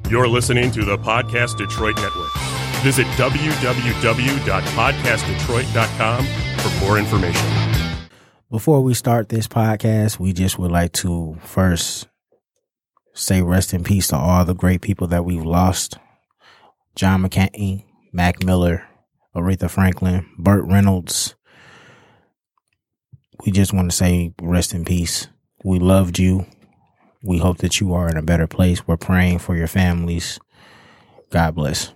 You're listening to the Podcast Detroit Network. Visit www.podcastdetroit.com for more information. Before we start this podcast, we just would like to first say rest in peace to all the great people that we've lost. John McCain, Mac Miller, Aretha Franklin, Burt Reynolds. We just want to say rest in peace. We loved you. We hope that you are in a better place. We're praying for your families. God bless.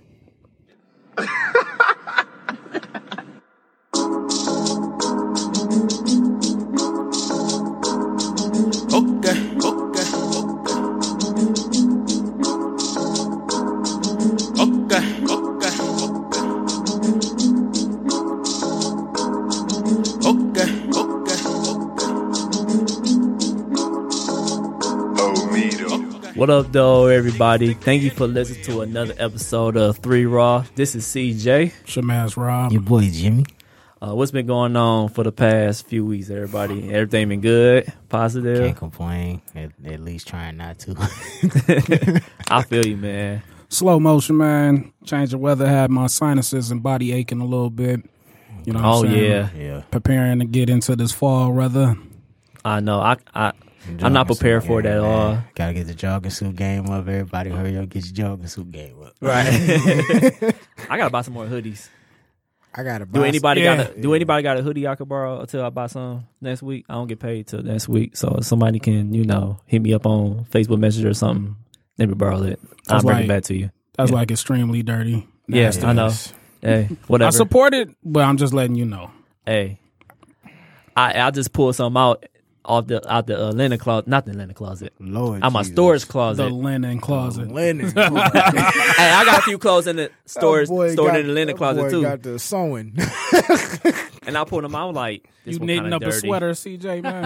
What up, though, everybody? Thank you for listening to another episode of 3 Raw. This is CJ. It's your man's Rob. Your boy Jimmy. What's been going on for the past few weeks, everybody? Everything been good? Positive? Can't complain. At least trying not to. I feel you, man. Slow motion, man. Change of weather had my sinuses and body aching a little bit. You know what I'm saying? Yeah. Preparing to get into this fall weather. I know. I'm not prepared for it at all. Gotta get the jogging suit game up. Everybody hurry up, get your jogging suit game up. Right. I gotta buy some more hoodies. I gotta buy. Do anybody got a hoodie I could borrow until I buy some next week? I don't get paid till next week, so if somebody can, hit me up on Facebook Messenger or something. Let me borrow it. I'll bring it back to you. That's like extremely dirty. Yes, I know. Hey, whatever. I support it, but I'm just letting you know. Hey, I just pulled something out of the linen closet, not the linen closet. Lord, out my storage closet. The linen closet. Linen. Hey, I got a few clothes in the storage, stored in the linen closet too. Got the sewing. And I pulled them out like, this you knitting up dirty. a sweater, CJ, man?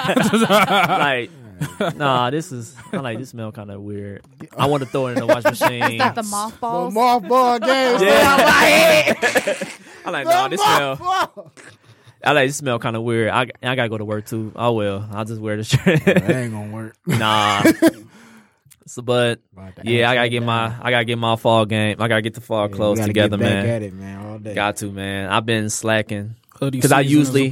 Nah, this smell kind of weird. I want to throw it in the wash machine. Is that the mothballs? The mothball game. Yeah. I'm like, nah, this smell. This smell kind of weird. I gotta go to work too. Oh well, I'll just wear the shirt. That ain't gonna work. Nah. But yeah, I gotta get my fall game. I gotta get the fall clothes together, get back man. At it, man, all day. Got to, man. I've been slacking because I usually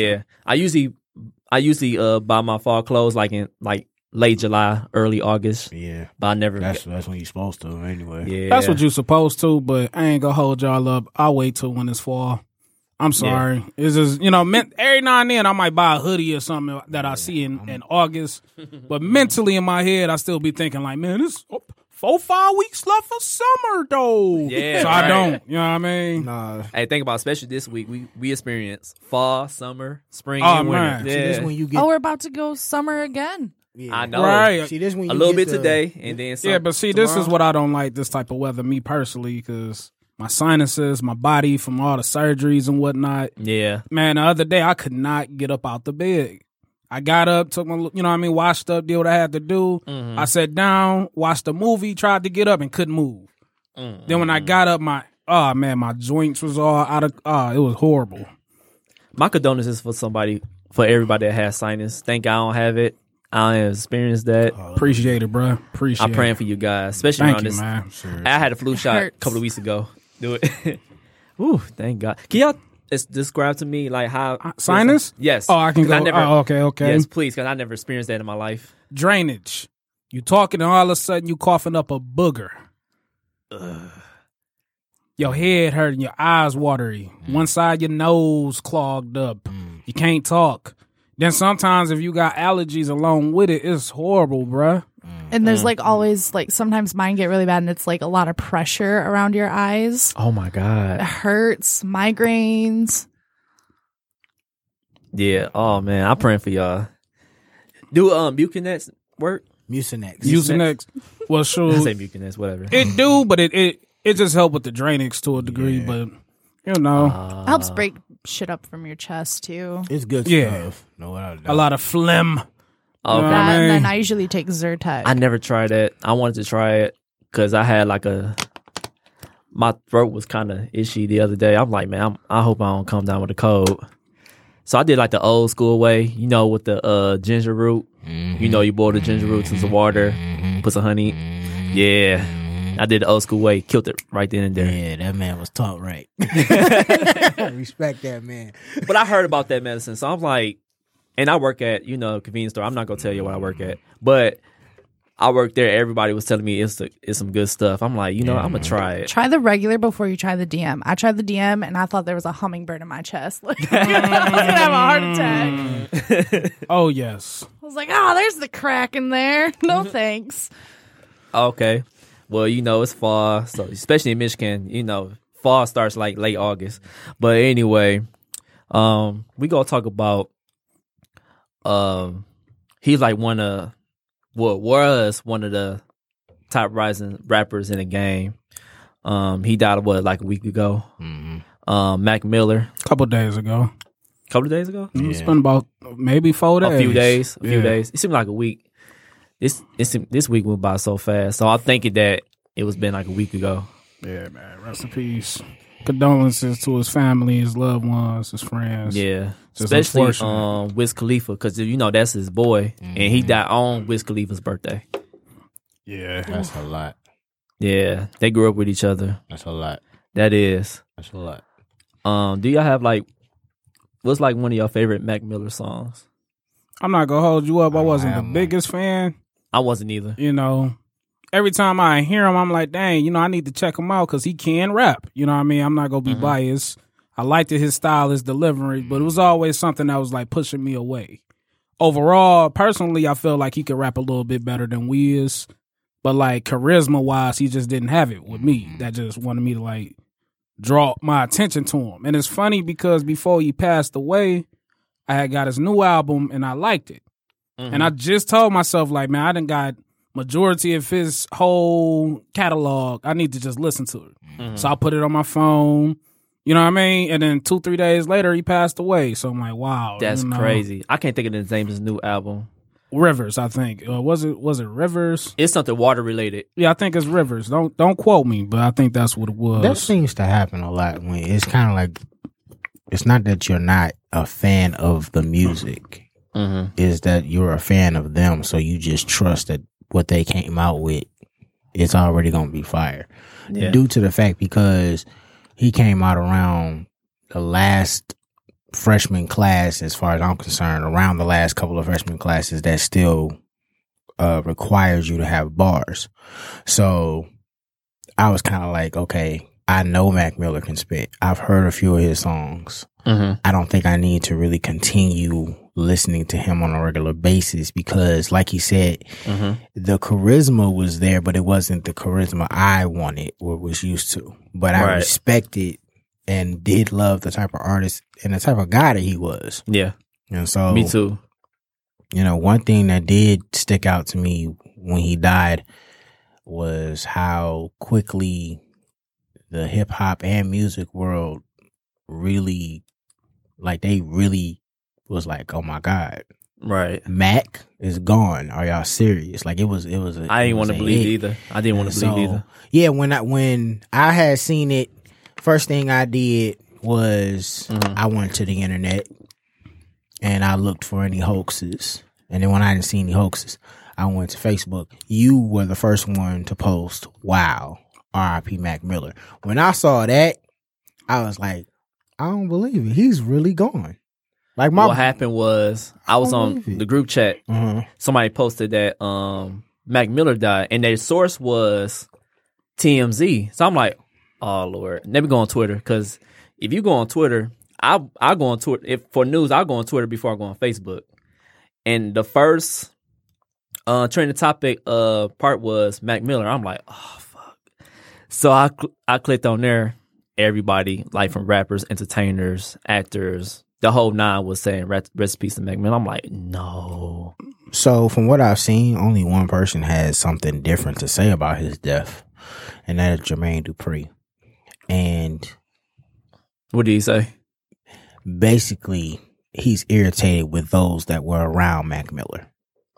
buy my fall clothes like in late July, early August. Yeah, but I never. That's when you're supposed to anyway. Yeah, that's what you're supposed to. But I ain't gonna hold y'all up. I'll wait till when it's fall. I'm sorry. Yeah. It's just, every now and then I might buy a hoodie or something that I see in August. But mentally in my head, I still be thinking like, man, this 4-5 weeks left for summer though. Yeah. So I don't. You know what I mean? Nah. Hey, think about, especially this week, we experience fall, summer, spring, and winter. Man. Yeah. See, this when you get, we're about to go summer again. Yeah. I know. Right. See, this when you a little bit today and then some. Yeah, but see, tomorrow. This is what I don't like, this type of weather, me personally, because my sinuses, my body from all the surgeries and whatnot. Yeah. Man, the other day I could not get up out the bed. I got up, took my, washed up, did what I had to do. Mm-hmm. I sat down, watched a movie, tried to get up and couldn't move. Mm-hmm. Then when I got up, my joints was all out of, it was horrible. My condolences for everybody that has sinus. Thank God I don't have it. I experienced that. Appreciate it, bro. I'm praying for you guys, especially around this. Man. Sure. I had a flu shot a couple of weeks ago. Do it. Ooh, thank God. Can y'all describe to me like how sinus? Yes. Oh, I can go. Okay. Yes, please, because I never experienced that in my life. Drainage. You talking and all of a sudden you coughing up a booger. Your head hurting, your eyes watery. One side of your nose clogged up. You can't talk. Then sometimes if you got allergies along with it, it's horrible, bruh. And there's always sometimes mine get really bad and it's a lot of pressure around your eyes. Oh my God. It hurts, migraines. Yeah. Oh man, I'm praying for y'all. Do Mucinex work? Mucinex. Well, sure. I say Mucinex, whatever. It do, but it just help with the drainage to a degree, but helps break shit up from your chest too. It's good stuff. No doubt. A lot of phlegm. Okay. And then I usually take Zyrtec. I never tried it. I wanted to try it because I had my throat was kind of itchy the other day. I'm like, man, I hope I don't come down with a cold. So I did the old school way, with the ginger root. Mm-hmm. You boil the ginger root in some water, put some honey. Yeah. I did the old school way, killed it right then and there. Yeah, that man was taught right. Respect that man. But I heard about that medicine, so I'm like, and I work at, convenience store. I'm not going to tell you what I work at, but I worked there. Everybody was telling me it's some good stuff. I'm like, I'm going to try it. Try the regular before you try the DM. I tried the DM and I thought there was a hummingbird in my chest. Like, I was going to have a heart attack. Oh, yes. I was like, there's the crack in there. No thanks. Okay. Well, it's fall, so especially in Michigan, fall starts like late August. But anyway, we going to talk about, he's like was one of the top rising rappers in the game. He died like a week ago. Mm-hmm. Mac Miller. Couple days ago. Couple of days ago? Yeah. It's been about maybe 4 days. A few days. It seemed like a week. This week went by so fast. So I'm thinking that it was been like a week ago. Yeah, man. Rest in peace. Condolences to his family, his loved ones, his friends. Yeah. Just especially Wiz Khalifa, because that's his boy, and he died on Wiz Khalifa's birthday. Yeah. That's a lot. Yeah. They grew up with each other. That's a lot. That is. That's a lot. Do y'all have what's like one of your favorite Mac Miller songs? I'm not going to hold you up. I wasn't the biggest fan. I wasn't either. Every time I hear him, I'm like, dang, I need to check him out because he can rap. You know what I mean? I'm not going to be biased. I liked his style, his delivery, but it was always something that was like pushing me away. Overall, personally, I feel like he could rap a little bit better than Wiz, but like charisma-wise, he just didn't have it with me. That just wanted me to like draw my attention to him. And it's funny because before he passed away, I had got his new album and I liked it. And I just told myself, like, man, I done got majority of his whole catalog. I need to just listen to it. So I put it on my phone. You know what I mean? And then 2-3 days later, he passed away. So I'm like, wow. That's crazy. I can't think of the name of his new album. Rivers, I think. Was it Rivers? It's something water related. Yeah, I think it's Rivers. Don't quote me, but I think that's what it was. That seems to happen a lot when it's kind of like, it's not that you're not a fan of the music. Is that you're a fan of them, so you just trust that what they came out with, it's already going to be fire. Yeah. Due to the fact because he came out around the last freshman class, as far as I'm concerned, around the last couple of freshman classes that still requires you to have bars. So I was kind of like, okay, I know Mac Miller can spit. I've heard a few of his songs. I don't think I need to really continue listening to him on a regular basis because, like he said, the charisma was there, but it wasn't the charisma I wanted or was used to. But I respected and did love the type of artist and the type of guy that he was. Yeah. And so, me too. One thing that did stick out to me when he died was how quickly the hip hop and music world really, they really was like, oh my God. Right. Mac is gone. Are y'all serious? Like it was I didn't want to believe either. I didn't want to believe either. Yeah, when I had seen it, first thing I did was I went to the internet and I looked for any hoaxes. And then when I didn't see any hoaxes, I went to Facebook. You were the first one to post, wow, R.I.P. Mac Miller. When I saw that, I was like, I don't believe it. He's really gone. Like what happened was I was on the group chat. Somebody posted that Mac Miller died, and their source was TMZ. So I'm like, oh Lord, let me go on Twitter because if you go on Twitter, I go on Twitter. If for news, I'll go on Twitter before I go on Facebook. And the first trending topic part was Mac Miller. I'm like, oh fuck. So I clicked on there. Everybody, like from rappers, entertainers, actors, the whole nine was saying rest in peace to Mac Miller. I'm like, no. So from what I've seen, only one person has something different to say about his death, and that is Jermaine Dupri. And what did he say? Basically, he's irritated with those that were around Mac Miller.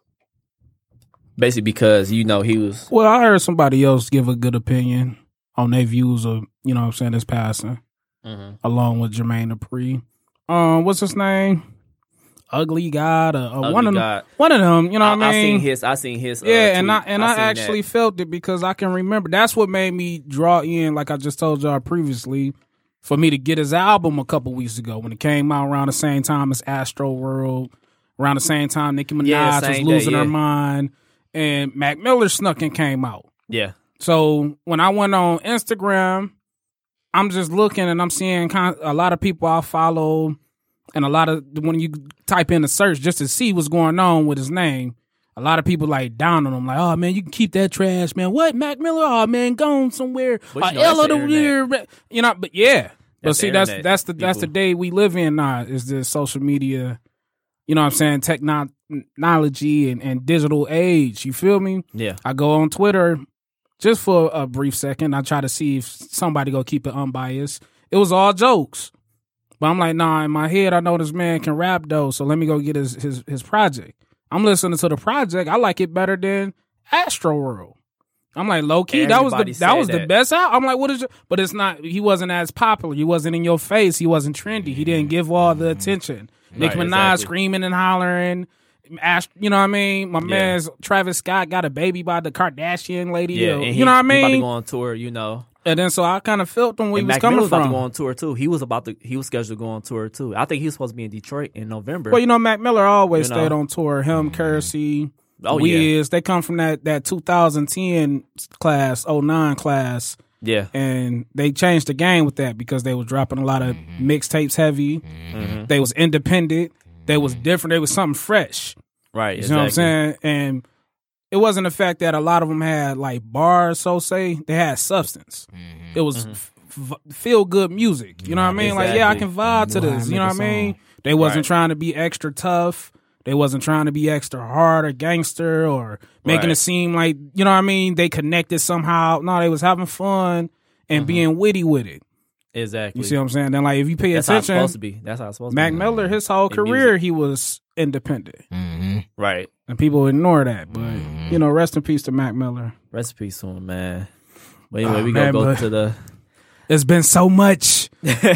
Basically because, he was... Well, I heard somebody else give a good opinion on their views of, his passing, along with Jermaine Dupri. What's his name? Ugly God or Ugly one of God. them. One of them, you know what I mean? I seen his. Yeah, tweet. and I seen actually that. felt it because I can remember. That's what made me draw in, like I just told y'all previously, for me to get his album a couple weeks ago when it came out around the same time as Astro World, around the same time Nicki Minaj was losing her mind, and Mac Miller snuck and came out. Yeah. So when I went on Instagram, I'm just looking and I'm seeing a lot of people I follow, and a lot of when you type in a search just to see what's going on with his name, a lot of people like down on him, like, "Oh man, you can keep that trash, man. What, Mac Miller? Oh man, gone somewhere. But you know, You know, but yeah, but see, that's the people. day we live in now. Is this social media? You know what I'm saying? Technology and digital age. You feel me? Yeah. I go on Twitter just for a brief second. I try to see if somebody go keep it unbiased. It was all jokes. But I'm like, nah, in my head, I know this man can rap though, so let me go get his project. I'm listening to the project. I like it better than Astro World. I'm like, low key, that was the best out. I'm like, what is it? But it's not, he wasn't as popular. He wasn't in your face. He wasn't trendy. He didn't give all the attention. Nicki Minaj screaming and hollering. You know what I mean? My man's Travis Scott got a baby by the Kardashian lady. Yeah, and you know what I mean? He about to go on tour, you know. And then so I kind of felt him where he was Mac coming Miller from. was about to go on tour too. He was scheduled to go on tour too. I think he was supposed to be in Detroit in November. Well, you know, Mac Miller always stayed on tour. Him, Kersey, Wiz, they come from that 2010 class, 09 class. Yeah. And they changed the game with that because they was dropping a lot of mixtapes heavy. They was independent. They was different. They was something fresh. Right. You know what I'm saying? And it wasn't the fact that a lot of them had like bars, so say. They had substance. It was feel good music. You know what I mean? Like, yeah, I can vibe to this. You know what I mean? They wasn't trying to be extra tough. They wasn't trying to be extra hard or gangster or making it seem like, you know what I mean, they connected somehow. No, they was having fun and being witty with it. Exactly. You see what I'm saying? Then, like, if you pay That's attention, how it's supposed to be. That's how it's supposed Mac to be. Miller, his whole career, he was independent. Right. And people ignore that. But, you know, rest in peace to Mac Miller. Rest in peace to him, man. But anyway, we gonna go to the... It's been so much.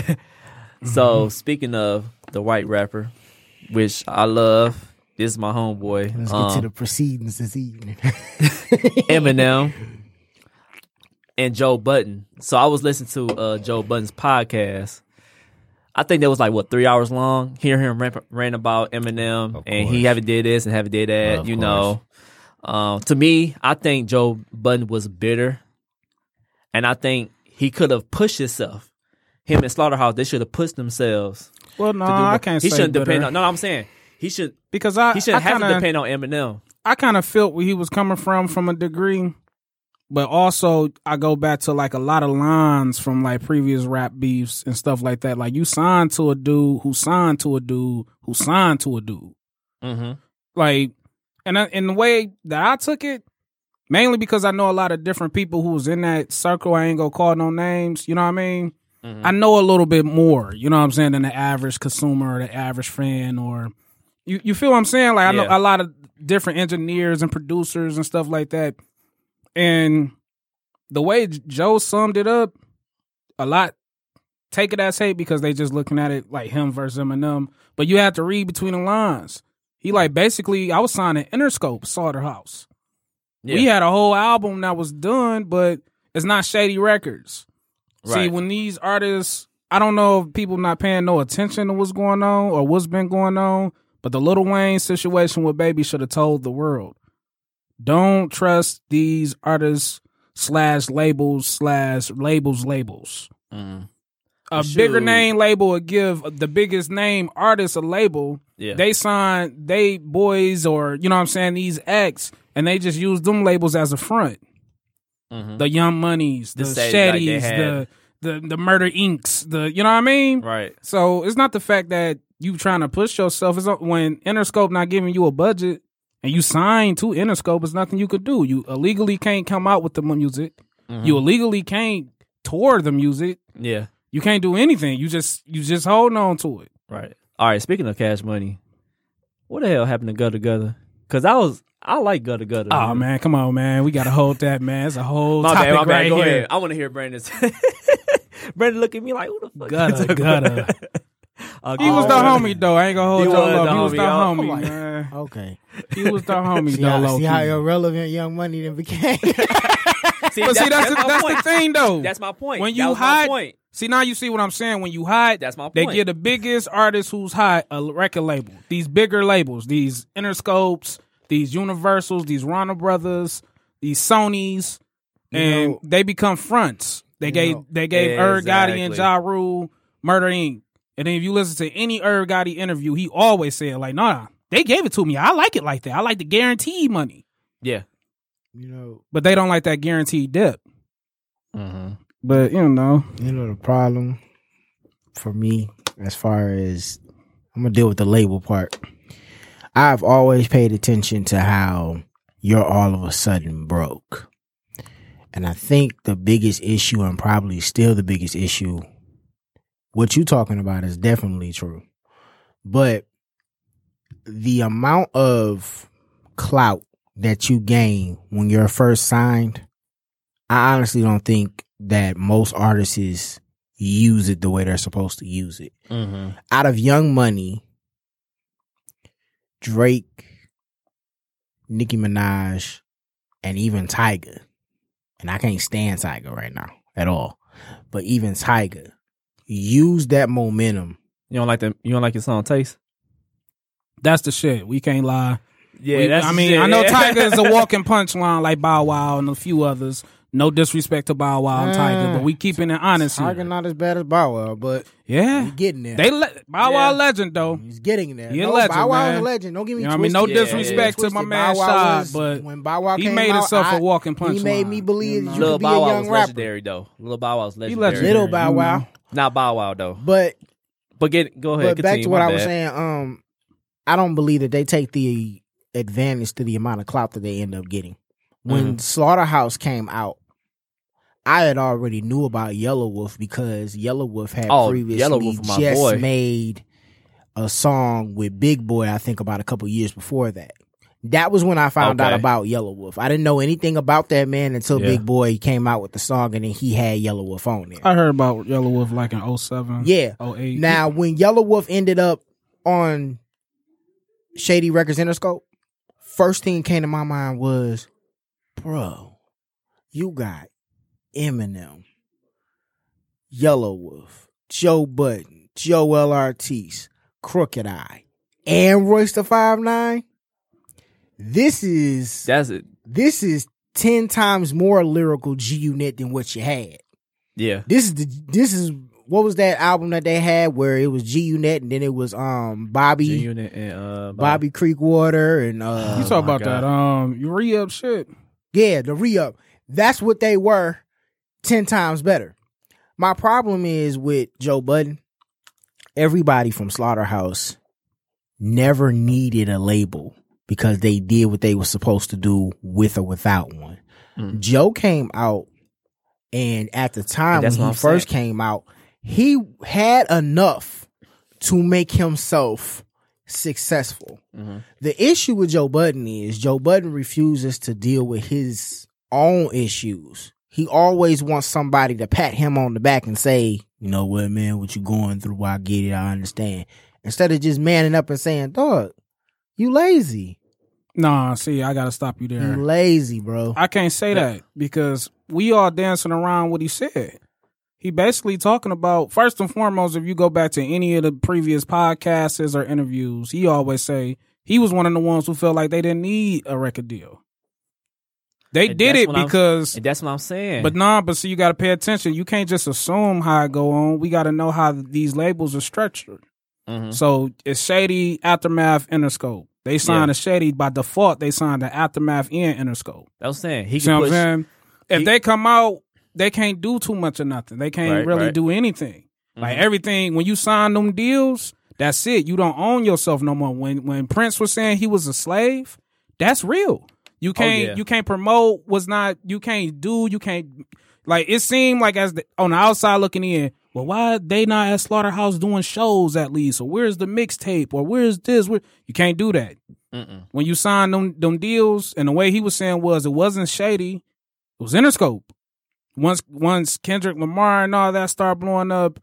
So, speaking of the white rapper, which I love, this is my homeboy. Let's get to the proceedings this evening. Eminem and Joe Budden. So I was listening to Joe Budden's podcast. I think that was like 3 hours long. Hear him rant about Eminem, and he haven't did this and haven't did that. You know, to me, I think Joe Budden was bitter, and I think he could have pushed himself. Him and Slaughterhouse, they should have pushed themselves. Well, no, I can't say he shouldn't bitter. depend on. No, I'm saying he should because he shouldn't have to depend on Eminem. I kind of felt where he was coming from a degree, but also I go back to like a lot of lines from like previous rap beefs and stuff like that. Like you signed to a dude who signed to a dude who signed to a dude. Like, and in the way that I took it, mainly because I know a lot of different people who was in that circle. I ain't gonna call no names. You know what I mean? I know a little bit more, you know what I'm saying, than the average consumer or the average fan, or you feel what I'm saying? Like I know a lot of different engineers and producers and stuff like that. And the way Joe summed it up, a lot take it as hate because they just looking at it like him versus Eminem. But you have to read between the lines. He like basically, I was signing Interscope, Slaughterhouse. Yeah. We had a whole album that was done, but it's not Shady Records. Right. See, when these artists, I don't know if people not paying no attention to what's going on or what's been going on, but the Lil Wayne situation with Baby should have told the world. Don't trust these artists /labels. A bigger name label would give the biggest name artist a label. Yeah. They sign they boys or, you know what I'm saying, these acts, and they just use them labels as a front. The Young Moneys, the Shettys, like the Murder Incs, you know what I mean? Right. So it's not the fact that you trying to push yourself. It's when Interscope not giving you a budget and you sign to Interscope, it's nothing you could do. You illegally can't come out with the music. You illegally can't tour the music. Yeah. You can't do anything. You just holding on to it. Right. All right. Speaking of Cash Money, what the hell happened to Gutter Gutter? Because I like Gutter Gutter. Oh man, come on, man. We gotta hold that, man. It's a whole topic my bad. right Go here. ahead. I want to hear Brandon's. Brandon look at me like, who the fuck? Gutter. He was the homie though. I ain't gonna hold He y'all was up. the He was the homie. homie, like, man. Okay. He was the homie See though. how, Low see how key. irrelevant Young Money then became. But see, that's the thing though. That's my point. When That you was my hide, point. see now you see what I'm saying. When you hide, That's my they point. give the biggest artists who's hot a record label. These bigger labels, these Interscopes, these Universals, these Warner Brothers, these Sonys, and they become fronts. They gave Irv Gotti and Exactly. Ja Rule Murder Inc. And then if you listen to any Irv Gotti interview, he always said like, "Nah, they gave it to me. I like it like that. I like the guaranteed money, Yeah. but they don't like that guaranteed dip." Mm-hmm. But the problem for me, as far as I'm gonna deal with the label part, I've always paid attention to how you're all of a sudden broke. And I think the biggest issue, and probably still the biggest issue, what you're talking about is definitely true. But the amount of clout that you gain when you're first signed, I honestly don't think that most artists use it the way they're supposed to use it. Mm-hmm. Out of Young Money, Drake, Nicki Minaj, and even Tyga, and I can't stand Tyga right now at all, but even Tyga use that momentum. You don't like them? You don't like your song Taste? that's the shit. We can't lie. Yeah, I know Tyga is a walking punchline like Bow Wow and a few others. No disrespect to Bow Wow and Tyga, but we keeping it honest here. Tyga not as bad as Bow Wow, but Yeah, he's getting there. Bow Wow legend though. He's getting there. He a No, legend, Bow Wow's man. a legend. Don't get me You know what I twisted. mean? No Yeah, disrespect to my Twisted. man Bow Wow Shad, was- but when Bow Wow he came made out, himself a walking punchline. He made me believe that you Lil could be Bow a Wow young was rapper. legendary though. Lil Bow Wow was He legendary. legendary. Little Bow Wow. Not Bow Wow though. But But go ahead. But back continue, to what my I was bad. saying, I don't believe that they take the advantage to the amount of clout that they end up getting. When Slaughterhouse came out, I had already knew about Yellow Wolf because Yellow Wolf had previously Yellow Wolf, my just boy. made a song with Big Boy, I think about a couple years before that. That was when I found out Okay. about Yellow Wolf. I didn't know anything about that man until Yeah. Big Boy came out with the song and then he had Yellow Wolf on there. I heard about Yellow Wolf like in 07, Yeah. 08. Now, when Yellow Wolf ended up on Shady Records Interscope, first thing came to my mind was, bro, you got Eminem, Yellow Wolf, Joe Budden, Joel Ortiz, Crooked Eye, and Royce the 5'9". This is That's it. 10 times more lyrical G Unit than what you had. Yeah. This is what was that album that they had where it was G Unit and then it was Bobby G-Unit and Bobby Creekwater and You talk my about God. that. You re-up shit. yeah, the re-up. That's what they were 10 times better. My problem is with Joe Budden, everybody from Slaughterhouse never needed a label because they did what they were supposed to do with or without one. Joe came out, and at the time And when that's he what I'm first saying. came out, he had enough to make himself successful. The issue with Joe Budden is Joe Budden refuses to deal with his own issues. He always wants somebody to pat him on the back and say, you know what, man, what you going through, I get it, I understand. Instead of just manning up and saying, dog, you lazy. Nah, see, I gotta stop you You there. lazy, bro. I can't say that because we all dancing around what he said. He basically talking about, first and foremost, if you go back to any of the previous podcasts or interviews, he always say he was one of the ones who felt like they didn't need a record deal. They And did that's it what I'm- because, And that's what I'm saying. but see, you got to pay attention. You can't just assume how it go on. We got to know how these labels are structured. Mhm. So it's Shady, Aftermath, Interscope. They signed Yeah. a Shady by default. They signed the Aftermath and Interscope. I was saying he See what can I'm push. saying? If he- they come out, they can't do too much of nothing. They can't Right, really right. do anything. Like Mhm. everything, when you sign them deals, that's it. You don't own yourself no more. When Prince was saying he was a slave, that's real. You can't yeah. you can't promote what's not, you can't do, you can't, like it seemed like as on the outside looking in, well, why they not at Slaughterhouse doing shows at least? Or where's the mixtape? Or where's this? You can't do that. Mm-mm. When you sign them deals, and the way he was saying was it wasn't Shady, it was Interscope. Once Kendrick Lamar and all that started blowing up,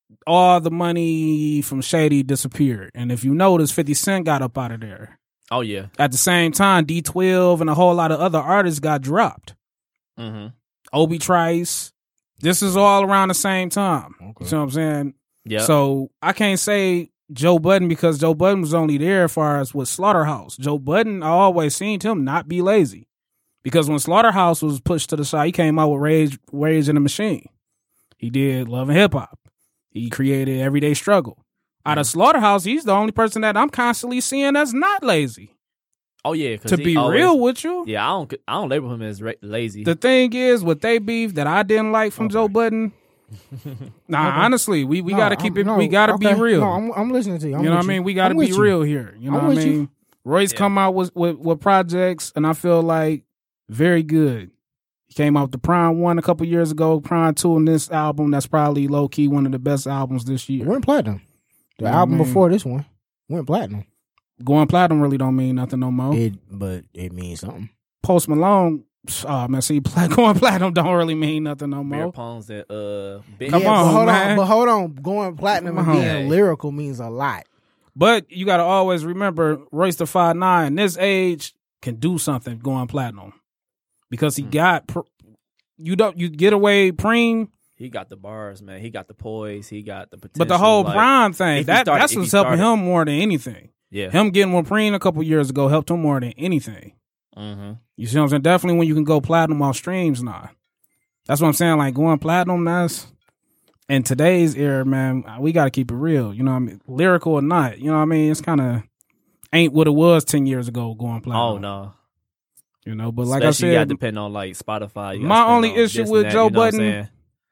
all the money from Shady disappeared. And if you notice, 50 Cent got up out of there. Oh yeah. At the same time, D12 and a whole lot of other artists got dropped. Mm-hmm. Obi Trice. This is all around the same time. Okay. You know what I'm saying? Yeah. So I can't say Joe Budden because Joe Budden was only there as far as with Slaughterhouse. Joe Budden, I always seen him not be lazy. Because when Slaughterhouse was pushed to the side, he came out with Rage in the Machine. He did Love and Hip Hop. He created Everyday Struggle. Out of Slaughterhouse, he's the only person that I'm constantly seeing that's not lazy. Oh yeah. To be real with you. Yeah, I don't label him as lazy. The thing is, what they beef that I didn't like from Joe Budden. Honestly, we gotta keep it. We gotta be real. No, I'm listening to you. You know what I mean? We gotta be real here. You know what I mean? Royce come out with projects, and I feel like very good. He came out with the Prime 1 a couple years ago, Prime 2, and this album that's probably low key one of the best albums this year. It went platinum. The album before this one went platinum. Going platinum really don't mean nothing no more. But it means something. Post Malone, going platinum don't really mean nothing no more. Beer pongs that Come on, man. But hold on, going platinum and being lyrical means a lot. But you got to always remember, Royce the 5'9", this age can do something going platinum because he got you get away Preem. He got the bars, man. He got the poise. He got the potential. But the whole Prime thing, that's what's helping him more than anything. Yeah, him getting with Preem a couple years ago helped him more than anything. Mm-hmm. You see what I'm saying? Definitely when you can go platinum off streams now. That's what I'm saying. Like going platinum, that's in today's era, man. We got to keep it real. You know what I mean? Lyrical or not, you know what I mean? It's kind of ain't what it was 10 years ago going platinum. Oh no. You know, but like especially I said, you got to depend on like Spotify. My only issue with Joe Budden,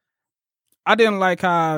I didn't like how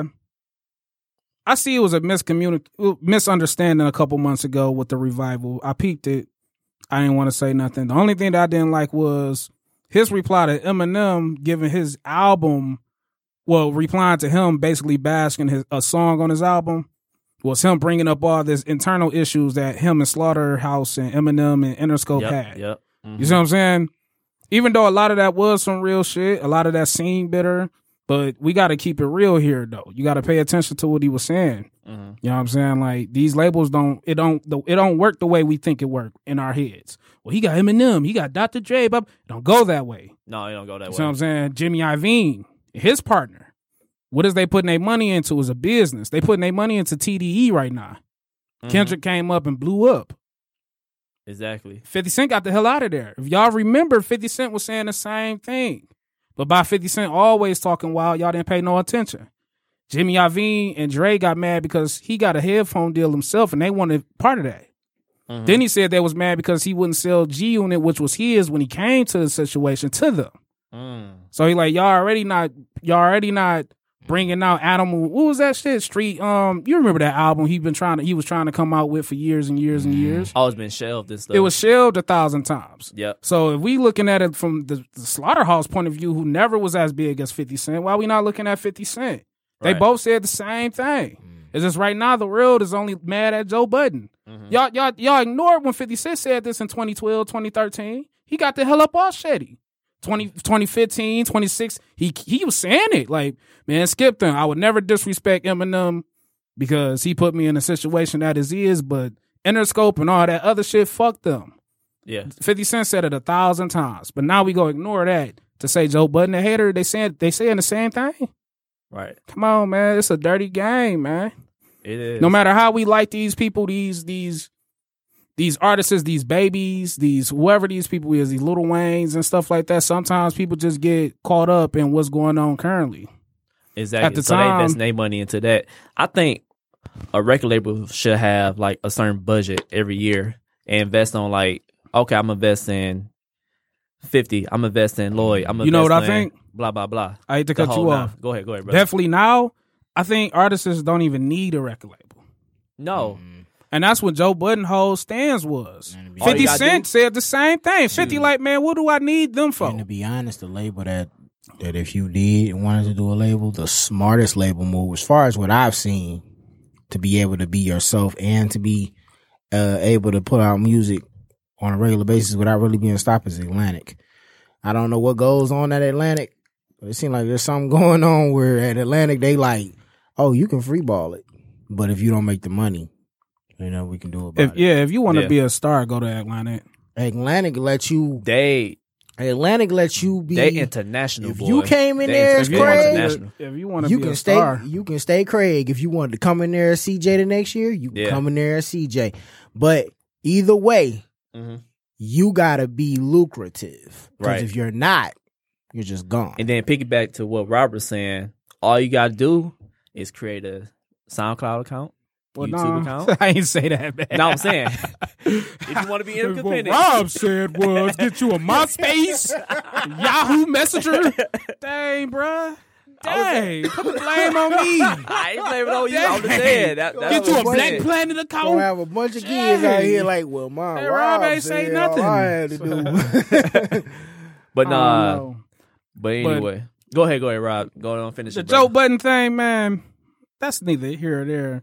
I see it was a misunderstanding a couple months ago with the revival. I peeped it. I didn't want to say nothing. The only thing that I didn't like was his reply to Eminem giving his album, replying to him basically basking a song on his album was him bringing up all this internal issues that him and Slaughterhouse and Eminem and Interscope had. Yep. Mm-hmm. You see what I'm saying? Even though a lot of that was some real shit, a lot of that seemed bitter, but we got to keep it real here, though. You got to pay attention to what he was saying. Mm-hmm. You know what I'm saying? Like these labels don't work the way we think it work in our heads. Well, he got Eminem, he got Dr. Dre, but it don't go that way. No, it don't go that way. You know what I'm saying? Jimmy Iovine, his partner. What is they putting their money into is a business. They putting their money into TDE right now. Mm-hmm. Kendrick came up and blew up. Exactly. 50 Cent got the hell out of there. If y'all remember, 50 Cent was saying the same thing. But by 50 Cent always talking wild, y'all didn't pay no attention. Jimmy Iovine and Dre got mad because he got a headphone deal himself and they wanted part of that. Mm-hmm. Then he said they was mad because he wouldn't sell G-Unit, which was his when he came to the situation, to them. So he like, y'all already not bringing out Animal. What was that shit? Street. You remember that album he was trying to come out with for years and years and years. Oh, it's been shelved and stuff. It was shelved 1,000 times. Yep. So if we looking at it from the Slaughterhouse point of view, who never was as big as 50 Cent, why we not looking at 50 Cent? They both said the same thing. It's just right now the world is only mad at Joe Budden. Mm-hmm. Y'all ignored when 50 Cent said this in 2012, 2013. He got the hell up all shady. 2015, 26, he was saying it. Like, man, skip them. I would never disrespect Eminem because he put me in a situation that is, but Interscope and all that other shit, fuck them. Yeah. 50 Cent said it 1,000 times. But now we go ignore that to say Joe Budden a hater. They saying the same thing. Right. Come on, man. It's a dirty game, man. It is. No matter how we like these people, these artists, these babies, these whoever these people is, these Little Waynes and stuff like that, sometimes people just get caught up in what's going on currently. Exactly. At the so time, they invest their money into that. I think a record label should have like a certain budget every year and invest on like, okay, I'm investing 50. I'm investing Lloyd. I'm investing. You know what I think? Blah, blah, blah. I hate to cut you off. Go ahead, brother. Definitely now, I think artists don't even need a record label. No. And that's what Joe Budden whole stance was. 50 Cent said the same thing. 50 like, man, what do I need them for? And to be honest, the label that if you did wanted to do a label, the smartest label move, as far as what I've seen, to be able to be yourself and to be able to put out music on a regular basis without really being stopped, is Atlantic. I don't know what goes on at Atlantic, but it seems like there's something going on where at Atlantic they like, oh, you can free ball it, but if you don't make the money, we can do about it. If you want to be a star, go to Atlantic. Atlantic let you. Atlantic lets you be. They international. If boy. you came in there as Craig, if you want to be a star, you can stay Craig. If you wanted to come in there as CJ the next year, you can come in there as CJ. But either way, you gotta be lucrative. Because if you're not, you're just gone. And then piggyback to what Robert's saying, all you gotta do is create a SoundCloud account. YouTube account? I ain't say that, man. No, I'm saying if you want to be independent. What Rob said was get you a MySpace, Yahoo Messenger. Dang, bruh. Dang, put the blame on me. I ain't blaming on you. I'm just saying. That's get you a Black Planet account. Gonna have a bunch of kids out here like, well, Mom, Rob ain't say nothing. All I had to do. But nah. But anyway, go ahead, Rob. Go on, finish the it. The Joe Budden thing, man. That's neither here or there.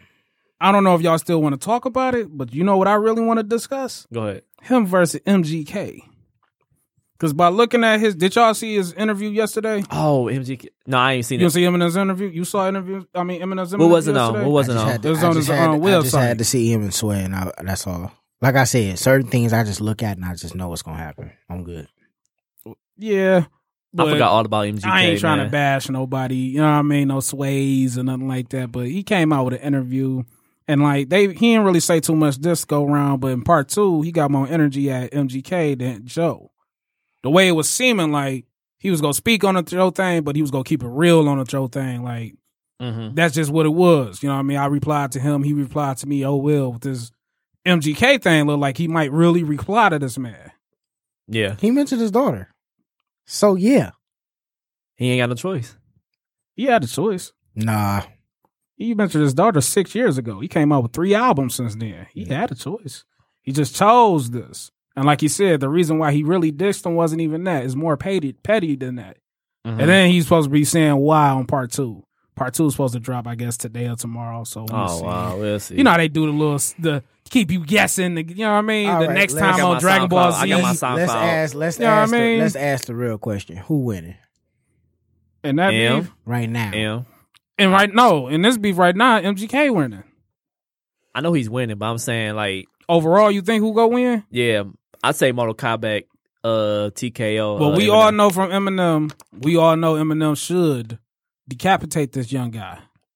I don't know if y'all still want to talk about it, but you know what I really want to discuss? Go ahead. Him versus MGK. Because by looking at did y'all see his interview yesterday? Oh, MGK. No, I ain't seen it. You see Eminem's interview? You saw Eminem's interview? What was it on? What was it on? It was on his website. I just had to see him and Sway, and that's all. Like I said, certain things I just look at and I just know what's going to happen. I'm good. Yeah. I forgot all about MGK. I ain't trying to bash nobody, you know what I mean? No sways or nothing like that. But he came out with an interview, and like he didn't really say too much this go round. But in part 2, he got more energy at MGK than Joe. The way it was seeming like he was gonna speak on the Joe thing, but he was gonna keep it real on the Joe thing. Like that's just what it was. You know what I mean? I replied to him, he replied to me. Oh, Will, with this MGK thing, looked like he might really reply to this man. Yeah, he mentioned his daughter. So, yeah. He ain't got no choice. He had a choice. Nah. He mentioned his daughter 6 years ago. He came out with 3 albums since then. He had a choice. He just chose this. And like he said, the reason why he really dissed him wasn't even that. It's more petty than that. And then he's supposed to be saying why on part 2. Part 2 is supposed to drop, I guess, today or tomorrow. So we'll see. You know how they do the keep you guessing. You know what I mean? All the right, next time on Dragon Ball Z. I got my SoundCloud. Let's ask the real question: who winning? And that beef right now. And in this beef right now, MGK winning. I know he's winning, but I'm saying like overall, you think who go win? Yeah, I'd say Mortal Kombat, TKO. Well, we all know from Eminem. We all know Eminem should decapitate this young guy.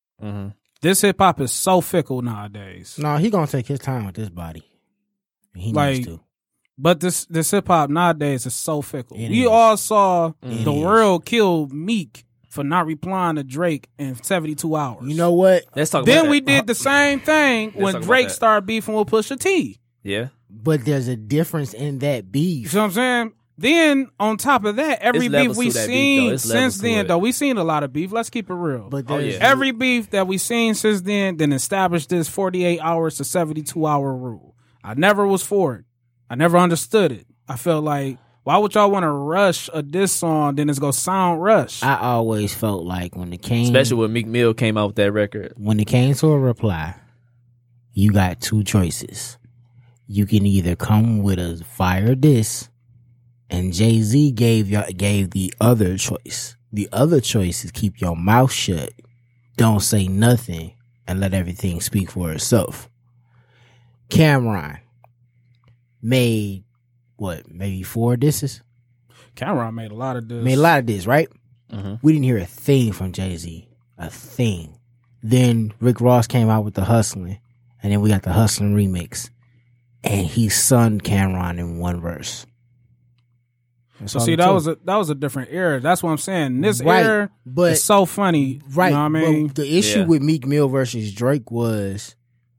This hip hop is so fickle nowadays. No, he gonna take his time with this body. He needs to. But this hip hop nowadays is so fickle. We all saw the world kill Meek for not replying to Drake in 72 hours. You know what? Let's talk then about we that. did the same thing when Drake started beefing with Pusha T. Yeah. But there's a difference in that beef. You see what I'm saying? Then on top of that, every beef we seen since then, though, we seen a lot of beef. Let's keep it real. But every beef that we seen since then established this 48 hours to 72 hour rule. I never was for it. I never understood it. I felt like, why would y'all want to rush a diss song, then it's going to sound rush? I always felt like when it came... Especially when Meek Mill came out with that record. When it came to a reply, you got 2 choices. You can either come with a fire diss, and Jay-Z gave the other choice. The other choice is keep your mouth shut, don't say nothing, and let everything speak for itself. Cameron made maybe 4 disses? Cameron made a lot of disses. Made a lot of disses, right? We didn't hear a thing from Jay-Z. A thing. Then Rick Ross came out with the Hustlin', and then we got the Hustlin' remix. And he sunned Cameron in 1 verse. So see, that was a different era. That's what I'm saying. This era is so funny. Right. You know what I mean? But the issue with Meek Mill versus Drake was,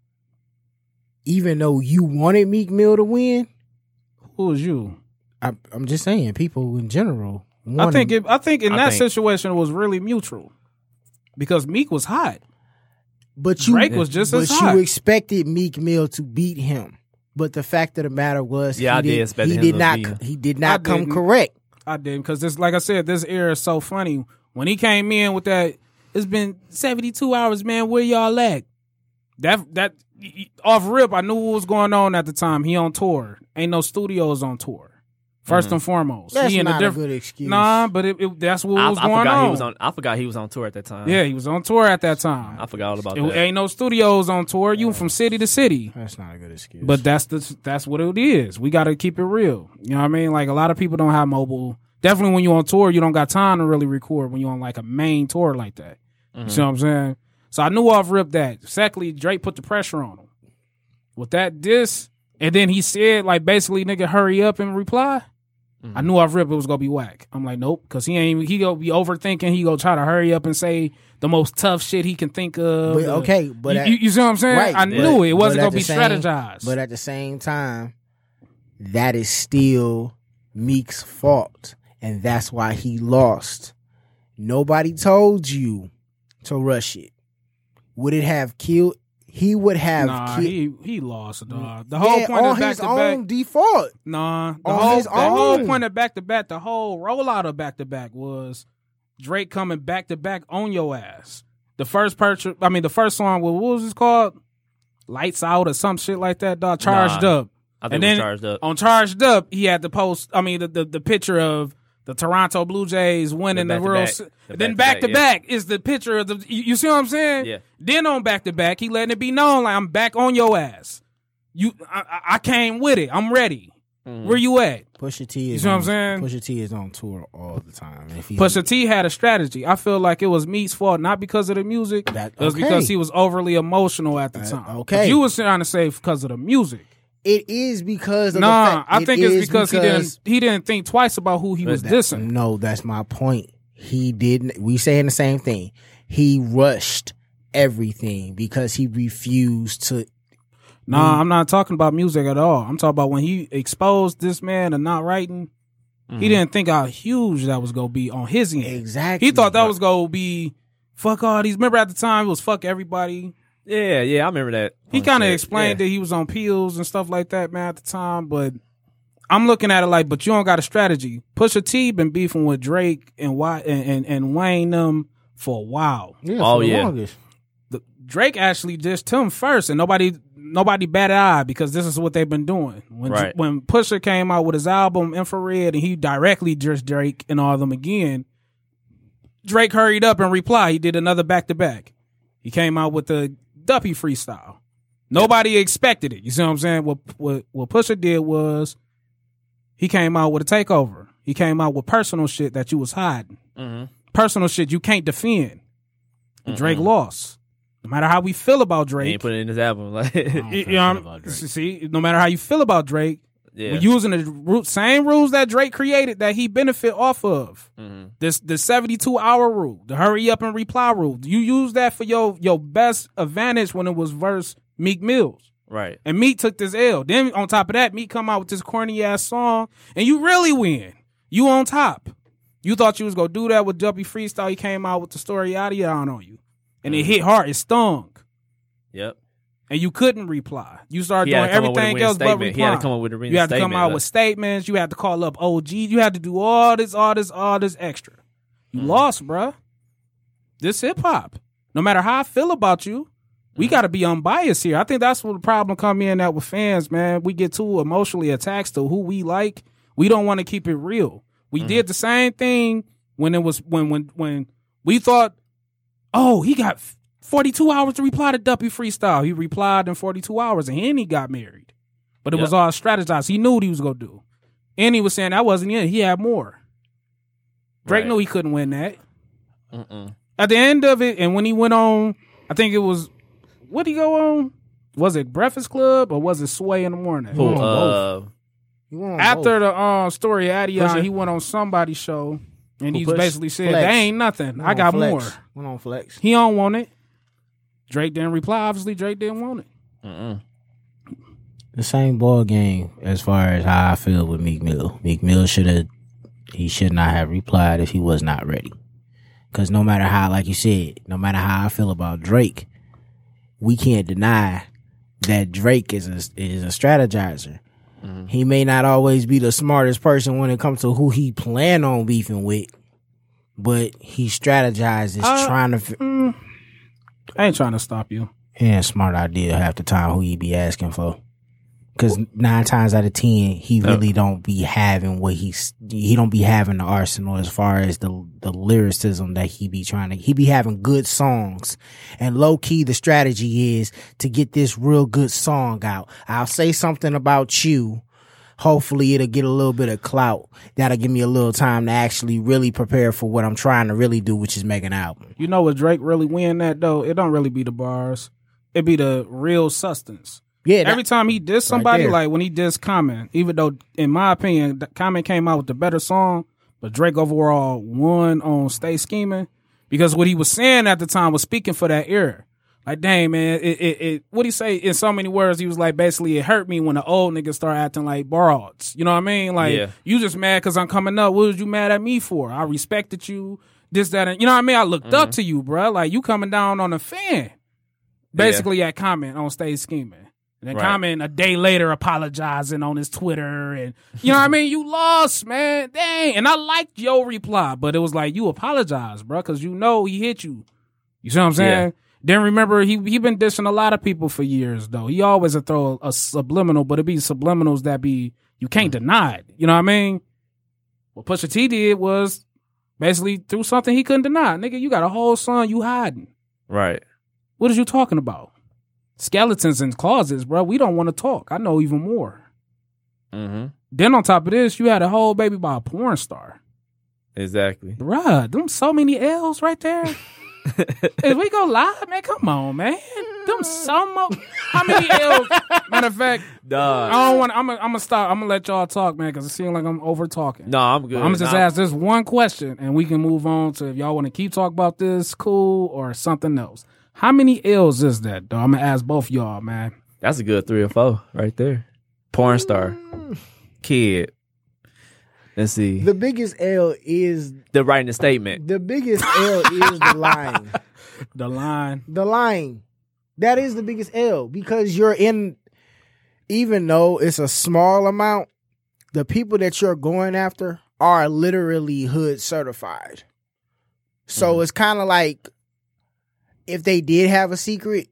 even though you wanted Meek Mill to win, who was you? I'm just saying, people in general. I think in that situation it was really mutual because Meek was hot, but Drake was just as hot. But you expected Meek Mill to beat him. But the fact of the matter was, he did not come correct. I didn't, because this, like I said, this era is so funny. When he came in with that, it's been 72 hours, man. Where y'all at? That off rip, I knew what was going on at the time. He on tour. Ain't no studios on tour. First and foremost, That's he in not a a good excuse. Nah, but that's what was going on. I forgot he was on tour at that time. Yeah, he was on tour at that time. I forgot all about It that. ain't no studios on tour. You from city to city. That's not a good excuse. But that's what it is. We got to keep it real. You know what I mean? Like a lot of people don't have mobile. Definitely when you on tour, you don't got time to really record when you on like a main tour like that. You see what I'm saying? So I knew off rip that. Secondly, Drake put the pressure on him with that diss, and then he said like basically, nigga, hurry up and reply. I knew off rip it was gonna be whack. I'm like, nope, because he gonna be overthinking. He gonna try to hurry up and say the most tough shit he can think of. But, okay, but you see what I'm saying? right, I knew it wasn't gonna be strategized. strategized. But at the same time, that is still Meek's fault, and that's why he lost. Nobody told you to rush it. Would it have killed? He would have. He lost, dog. The whole point of back to back. On his own default. Nah, the On his whole own. point of back to back, the whole rollout of back to back was Drake coming back to back on your ass. The first song, what was it called? Lights Out or some shit like that, dog. Charged Up. I think it was Charged Up. On Charged Up, he had the post. the picture of the Toronto Blue Jays winning the World. Then back to back is the picture of the. You see what I'm saying? Yeah. Then on back to back, he letting it be known like I'm back on your ass. I came with it. I'm ready. Where you at? Pusha T is. You see what I'm saying? Pusha T is on tour all the time. Pusha T had a strategy. I feel like it was Meek's fault, not because of the music. It was because he was overly emotional at the time. Okay. But you was trying to say because of the music. It is because of Nah, the fact. I think it's because he didn't think twice about who he was dissing. No, that's my point. He didn't. We saying the same thing. He rushed everything because he refused to. Nah, I'm not talking about music at all. I'm talking about when he exposed this man to not writing. He didn't think how huge that was gonna be on his end. Exactly. He thought that was gonna be fuck all these. Remember at the time it was fuck everybody. Yeah, I remember that. He kind of explained that he was on pills and stuff like that, man, at the time. But I'm looking at it like, but you don't got a strategy. Pusha T been beefing with Drake and Wayne them for a while. Yeah, Oh, for the yeah. longest. Drake actually dissed him first, and nobody batted an eye because this is what they've been doing. When Pusha came out with his album Infrared and he directly dissed Drake and all of them again, Drake hurried up and replied. He did another back to back. He came out with the Duppy freestyle. Nobody expected it. You see what I'm saying? What Pusha did was he came out with a takeover. He came out with personal shit that you was hiding. Personal shit you can't defend. And Drake lost. No matter how we feel about Drake, He ain't put it in his album. Like, see, no matter how you feel about Drake, yeah. we're using the same rules that Drake created that he benefit off of. The 72-hour rule, the hurry up and reply rule. You use that for your best advantage when it was verse Meek Mills. Right. And Meek took this L. Then on top of that, Meek come out with this corny ass song, and you really win. You on top. You thought you was gonna do that with Duppy freestyle. He came out with the story Adion on you, and it hit hard. It stung. Yep. And you couldn't reply. You started He had doing to come up with a everything winning else but statement. reply. He had to come up with a winning You had to come statement, out like- with statements. You had to call up OG. You had to do all this extra. You lost, bruh. This hip hop. No matter how I feel about you, we got to be unbiased here. I think that's where the problem come in at with fans, man. We get too emotionally attached to who we like. We don't want to keep it real. We did the same thing when it was when we thought, oh, he got 42 hours to reply to Duppy freestyle. He replied in 42 hours, and then he got married. But it was all strategized. He knew what he was going to do. And he was saying that wasn't it. He had more. Drake knew he couldn't win that. At the end of it, and when he went on, I think it was, what did he go on? Was it Breakfast Club or was it Sway in the Morning? Who, both. After the story of Adion, Pusha? he went on somebody's show, and he Push? basically said, Flex. "They ain't nothing. Went I on got Flex. more." Went on Flex. He don't want it. Drake didn't reply. Obviously, Drake didn't want it. The same ball game as far as how I feel with Meek Mill. Meek Mill should not have replied if he was not ready. Because no matter how, like you said, no matter how I feel about Drake, we can't deny that Drake is a strategizer. He may not always be the smartest person when it comes to who he plan on beefing with, but he strategizes trying to. I ain't trying to stop you. Yeah, smart idea half the time who he be asking for. Because 9 times out of 10, he really don't be having what he don't be having the arsenal as far as the lyricism that he be having good songs. And low key, the strategy is to get this real good song out. I'll say something about you. Hopefully it'll get a little bit of clout. That'll give me a little time to actually really prepare for what I'm trying to really do, which is make an album. You know what Drake really win that though? It don't really be the bars. It be the real substance. Yeah. Every time he diss somebody, right like when he diss Common, even though in my opinion, Common came out with the better song, but Drake overall won on Stay Scheming because what he was saying at the time was speaking for that era. Like, dang, man, what he say in so many words? He was like, basically, it hurt me when the old niggas start acting like broads. You know what I mean? Like, you just mad because I'm coming up. What was you mad at me for? I respected you, this, that, and you know what I mean? I looked up to you, bro. Like, you coming down on a fan. Basically, at Common on Stay Scheming. And then Common a day later apologizing on his Twitter. And you know what I mean? You lost, man. Dang. And I liked your reply, but it was like, you apologize, bro, because you know he hit you. You see what I'm saying? Yeah. Then remember, he been dissing a lot of people for years, though. He always would throw a subliminal, but it be subliminals that be, you can't deny it. You know what I mean? What Pusha T did was basically threw something he couldn't deny. Nigga, you got a whole son you hiding. Right. What is you talking about? Skeletons in closets, bro. We don't want to talk. I know even more. Mm-hmm. Then on top of this, you had a whole baby by a porn star. Exactly. Bruh, them so many L's right there. If we go live, man, come on, man. Them so much. How many L's? Matter of fact, Dog. I don't want. I'm gonna stop. I'm gonna let y'all talk, man, because it seems like I'm over talking. No, I'm good. I'm gonna just ask this one question, and we can move on to if y'all want to keep talking about this, cool, or something else. How many L's is that, though? I'm gonna ask both y'all, man. That's a good 3 or 4 right there. Porn star, kid. Let's see. The biggest L is the writing a statement. The biggest L is the lying. The line. The lying. That is the biggest L because you're in, even though it's a small amount, the people that you're going after are literally hood certified. So it's kind of like if they did have a secret,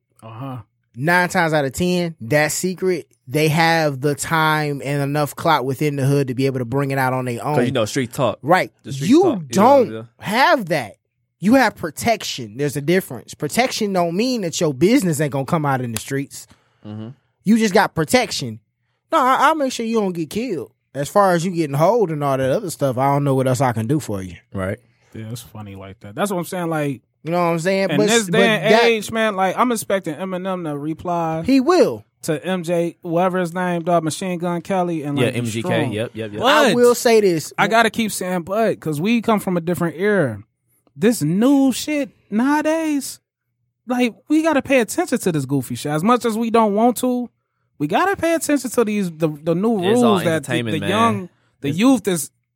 9 times out of 10, that secret, they have the time and enough clout within the hood to be able to bring it out on their own. Because you know street talk. Right. Street You talk, don't have that. You have protection. There's a difference. Protection don't mean that your business ain't going to come out in the streets. Mm-hmm. You just got protection. No, I'll make sure you don't get killed. As far as you getting hold and all that other stuff, I don't know what else I can do for you. Right. Yeah, it's funny like that. That's what I'm saying. Like, you know what I'm saying? In this day and age, man, like, I'm expecting Eminem to reply. He will. To MJ, whatever his name, dog, Machine Gun Kelly, and like MGK. Strong. Yep. But I will say this. I gotta keep saying but, because we come from a different era. This new shit nowadays, like, we gotta pay attention to this goofy shit. As much as we don't want to, we gotta pay attention to these the new rules that the youth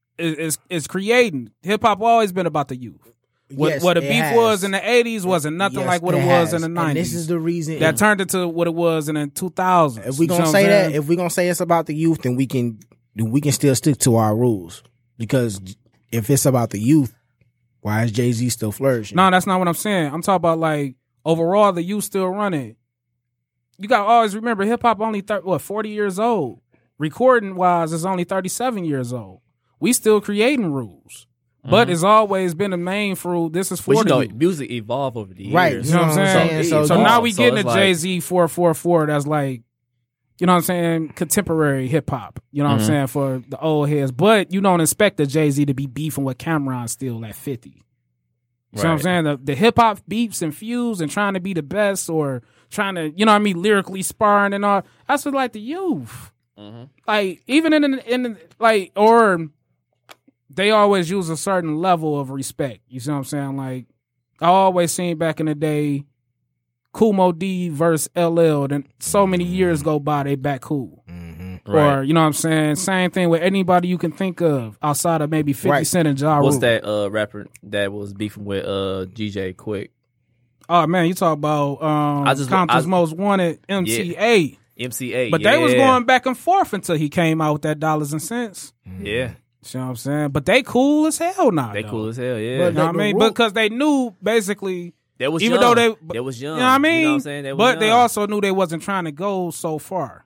is creating. Hip hop always been about the youth. What a beef was in the 80s wasn't nothing like what it was in the 90s. And this is the reason that turned into what it was in the 2000s. If we gonna say that, if we gonna say it's about the youth, then we can still stick to our rules. Because if it's about the youth, why is Jay-Z still flourishing? No, that's not what I'm saying. I'm talking about, like, overall the youth still running. You gotta always remember, hip hop only 40 years old. Recording wise, it's only 37 years old. We still creating rules. But it's always been the main fruit. This is 40. But music evolve over the years. Right. You know what I'm saying? So now we getting a Jay-Z 444 that's like, you know what I'm saying, contemporary hip hop. You know what I'm saying, for the old heads. But you don't expect a Jay-Z to be beefing with Cameron still at 50. You know what I'm saying? The hip hop beeps and fuse and trying to be the best or trying to, you know what I mean, lyrically sparring and all. That's what, like, the youth. Like, even in like, or they always use a certain level of respect. You see what I'm saying? Like, I always seen back in the day, Kumo D versus LL, then so many years go by, they back cool. Or, you know what I'm saying? Same thing with anybody you can think of outside of maybe 50 Cent and Ja Rule. What's that rapper that was beefing with GJ Quick? Oh, man, you talk about Compton's Most Wanted, MCA. MCA, But they was going back and forth until he came out with that Dollars and Cents. Yeah. You know what I'm saying? But they cool as hell now. They cool as hell, yeah. But, you know what I mean? Because they knew, basically, they was even young. though they was young. You know what I mean? You know what I'm saying? But they also knew they wasn't trying to go so far.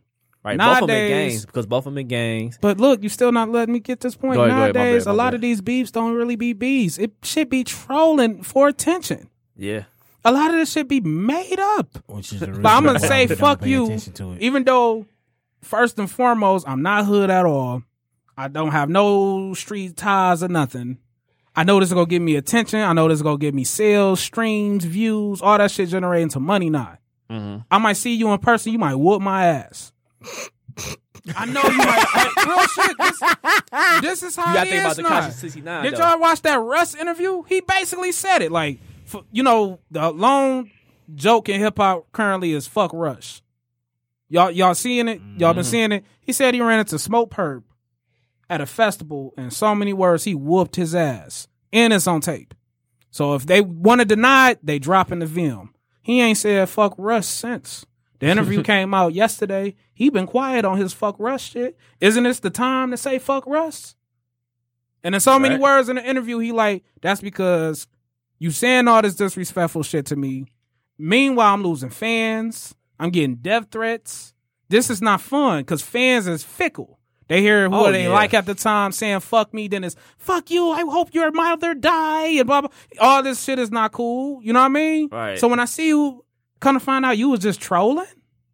Right, Nowadays, both of them in gangs because both of them in gangs. But look, you still not letting me get this point. Go ahead, my Nowadays, bad, a lot of these beefs don't really be beefs. It should be trolling for attention. Yeah. A lot of this should be made up. Which is the reason But I'm gonna why say we don't fuck pay you, attention to it. even though first and foremost I'm not hood at all. I don't have no street ties or nothing. I know this is gonna give me attention. I know this is gonna give me sales, streams, views, all that shit generating to money now. Mm-hmm. I might see you in person. You might whoop my ass. I know you might. Real shit. This is how You got to it think about is the now. Conscious 69. Did though. y'all watch that Russ interview? He basically said it. Like, the lone joke in hip hop currently is fuck Rush. Y'all seeing it? Y'all been seeing it? He said he ran into Smoke Perp at a festival, and so many words, he whooped his ass. And it's on tape. So if they want to deny it, they drop in the VM. He ain't said fuck Rush since. The interview came out yesterday. He been quiet on his fuck Russ shit. Isn't this the time to say fuck Russ? And in so many words in the interview, he like, that's because you saying all this disrespectful shit to me. Meanwhile, I'm losing fans. I'm getting death threats. This is not fun because fans is fickle. They hear who they like at the time saying fuck me, then it's fuck you, I hope your mother die, and blah, blah. All this shit is not cool. You know what I mean? Right. So when I see you, come to find out you was just trolling,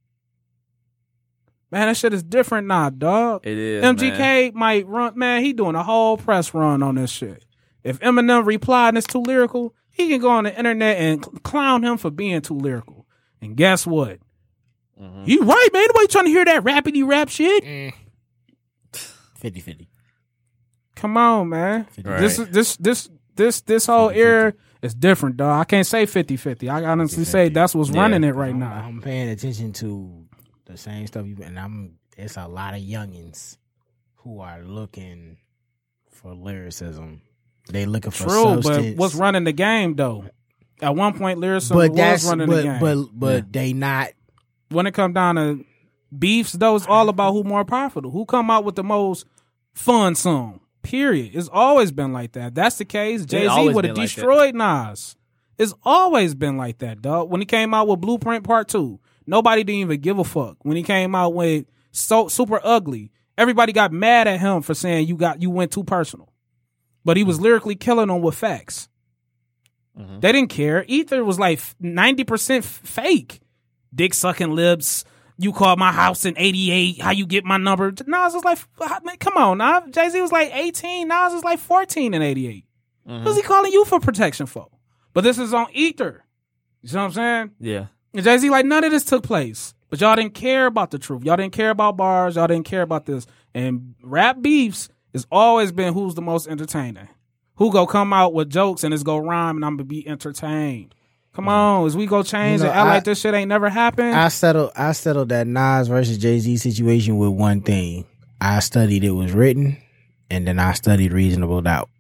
man, that shit is different now, dog. It is, MGK might run, man, he doing a whole press run on this shit. If Eminem replied and it's too lyrical, he can go on the internet and clown him for being too lyrical. And guess what? You right, man. Nobody trying to hear that rapidy rap shit. 50-50. Come on, man. Right. This whole era is different, dog. I can't say 50-50. I honestly say that's what's running it right now. I'm paying attention to the same stuff and it's a lot of youngins who are looking for lyricism. They looking for True, substance. but what's running the game though? At one point, lyricism was running the game. But they not. When it come down to beefs, though, it's all about who more profitable, who come out with the most fun song. Period. It's always been like that. That's the case. Jay-Z would have destroyed Nas. It's always been like that, dog. When he came out with Blueprint Part 2, nobody didn't even give a fuck. When he came out with Super Ugly, everybody got mad at him for saying you went too personal. But he was lyrically killing them with facts. They didn't care. Ether was like 90% fake. Dick sucking lips. You called my house in 88. How you get my number? Nas was like, man, come on, now. Jay-Z was like 18. Nas was like 14 in 88. Who's he calling you for protection for? But this is on Ether. You know what I'm saying? Yeah. And Jay-Z like, none of this took place. But y'all didn't care about the truth. Y'all didn't care about bars. Y'all didn't care about this. And rap beefs has always been who's the most entertaining. Who go come out with jokes and it's go rhyme and I'm going to be entertained. Come on, as we go change and act like this shit ain't never happened. I settled that Nas versus Jay-Z situation with one thing. I studied It Was Written, and then I studied Reasonable Doubt.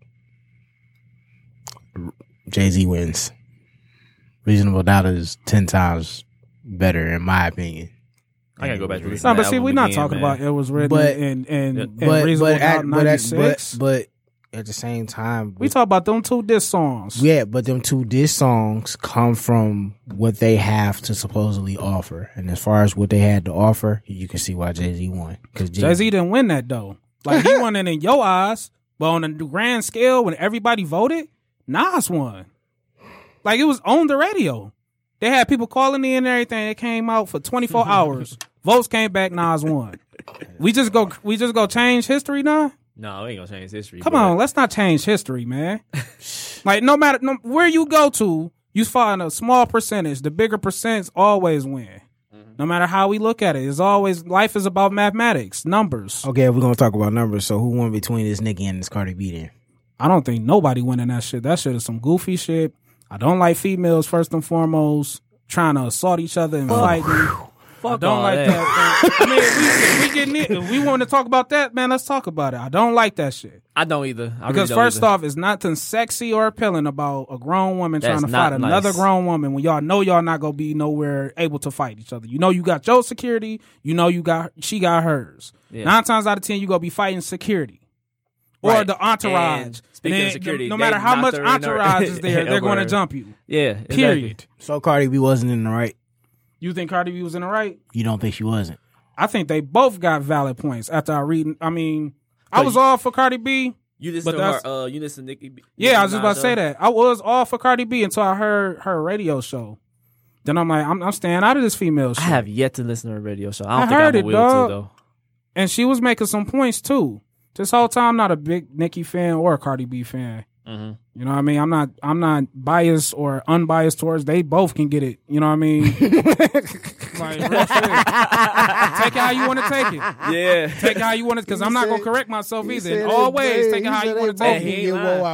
Jay-Z wins. Reasonable Doubt is 10 times better, in my opinion. I gotta go back to this. No, but see, we're not talking about It Was Written and Reasonable Doubt 96. But at the same time, we talk about them two diss songs. Yeah, but them two diss songs come from what they have to supposedly offer. And as far as what they had to offer, you can see why Jay-Z won. Because Jay-Z didn't win that, though. Like, he won it in your eyes, but on the grand scale, when everybody voted, Nas won. Like, it was on the radio. They had people calling in and everything. It came out for 24 hours. Votes came back, Nas won. We just go change history now? No, we ain't gonna change history. Come on, let's not change history, man. Like, no matter where you go to, you find a small percentage. The bigger percents always win. No matter how we look at it, it's always, life is about mathematics, numbers. Okay, if we're gonna talk about numbers, so who won between this Nicki and this Cardi B then? I don't think nobody winning that shit. That shit is some goofy shit. I don't like females first and foremost trying to assault each other and fighting. I don't like that. I mean, we getting it. If we want to talk about that, man, let's talk about it. I don't like that shit. I don't either. Because first off, it's nothing sexy or appealing about a grown woman trying to fight another grown woman when y'all know y'all not gonna be nowhere able to fight each other. You know you got your security. You know she got hers. Yeah. 9 times out of 10, you gonna be fighting security. Or the entourage. And speaking of security, no matter how much entourage is there, they're going to jump you. Yeah. Period. So Cardi B wasn't in the right. You think Cardi B was in the right? You don't think she wasn't? I think they both got valid points after I read. I mean, I was all for Cardi B. You listen to her, you listen to Nicki. Yeah, I was just about to say that. I was all for Cardi B until I heard her radio show. Then I'm like, I'm staying out of this female shit. I have yet to listen to her radio show. I don't heard think I will too, though. And she was making some points too. This whole time, I'm not a big Nicki fan or a Cardi B fan. Mm-hmm. You know what I mean? I'm not biased or unbiased towards. They both can get it. You know what I mean? Like, real shit. Take it how you want to take it. Yeah. Take it how you want it, because I'm not gonna correct myself either. In all ways, take it how you want to take it.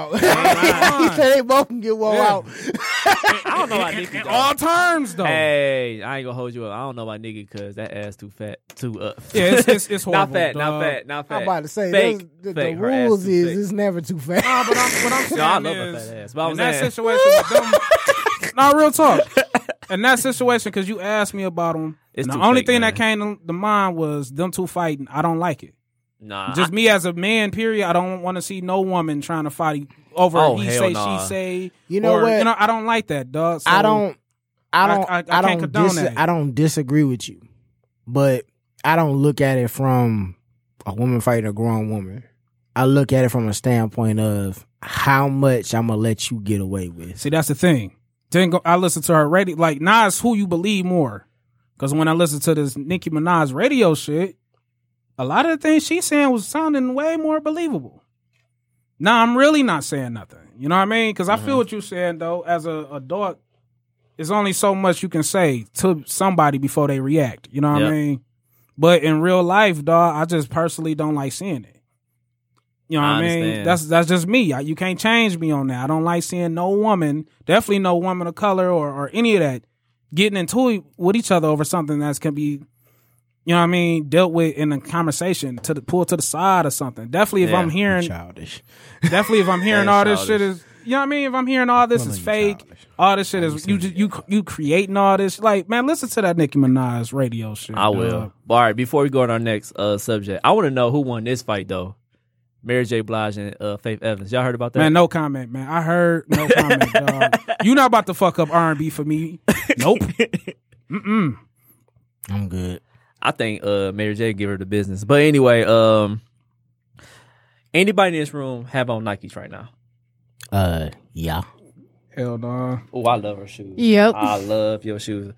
He said they both can get woe out. I don't know about Nicki. In all terms, though. Hey, I ain't gonna hold you up. I don't know about Nicki because that ass too fat, too Yeah, it's horrible. not fat, dog. not fat. I'm about to say, fake, the fake. Her ass rules too is fake. it's never too fat. Nah, but what I'm saying No, I love a is, fat ass. But in that situation with them, no, real talk. In that situation, because you asked me about them, It's and the too only fake, thing man. that came to mind was them two fighting. I don't like it. Nah, Just me as a man, period. I don't want to see no woman trying to fight over Oh, he hell say, nah. she say. You know or, what? You know, I don't like that, dog. So I don't can't condone that. I don't disagree with you, but I don't look at it from a woman fighting a grown woman. I look at it from a standpoint of how much I'm gonna let you get away with. See, that's the thing. Then I listen to her radio. Like, Nas, who you believe more? Because when I listen to this Nicki Minaj radio shit, a lot of the things she's saying was sounding way more believable. Now, I'm really not saying nothing. You know what I mean? Because I feel what you're saying, though. As an adult, there's only so much you can say to somebody before they react. You know what I Yep. mean? But in real life, dog, I just personally don't like seeing it. You know what I mean? understand. That's just me. You can't change me on that. I don't like seeing no woman, definitely no woman of color or any of that, getting into it with each other over something that can be, you know what I mean, dealt with in a conversation, pulled to the side or something. Definitely if Yeah, I'm hearing, Childish. definitely if I'm hearing Yeah, all this childish. shit is, you know what I mean? If I'm hearing all this is fake, all this shit is you creating all this. Like, man, listen to that Nicki Minaj radio shit. I will. dog. All right, before we go on our next subject, I want to know who won this fight, though. Mary J. Blige and Faith Evans. Y'all heard about that? Man, no comment, man. I heard no comment, dog. You not about to fuck up R&B for me. Nope. Mm-mm. I'm good. I think Mary J. give her the business. But anyway, anybody in this room have on Nikes right now? Yeah. Hell no. Oh, I love her shoes. Yep. I love your shoes.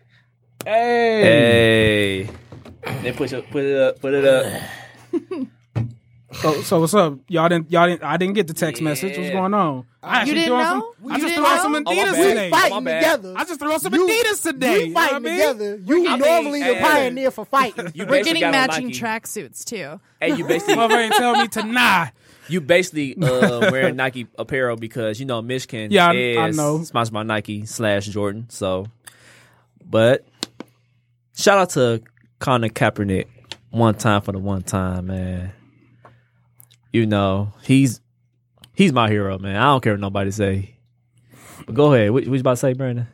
Hey. Hey. Then put it up. So what's up? Y'all didn't I didn't get the text message. What's going on? I actually didn't threw on know? some, I You just didn't threw on some know? Oh, my Adidas bad. today. My Fighting bad. together. I just threw on some You- Adidas today. We You know what I fighting mean? together. You I mean, normally the hey, pioneer for fighting. You We're basically getting got on matching Nike. tracksuits too. Hey, you basically Motherfucker ain't tell me to nah. You basically wearing Nike apparel because you know Michigan Yeah, I is know. sponsored by Nike / Jordan. So, but shout out to Colin Kaepernick one time for the one time, man. You know he's my hero, man. I don't care what nobody say. But go ahead. What you about to say, Brandon?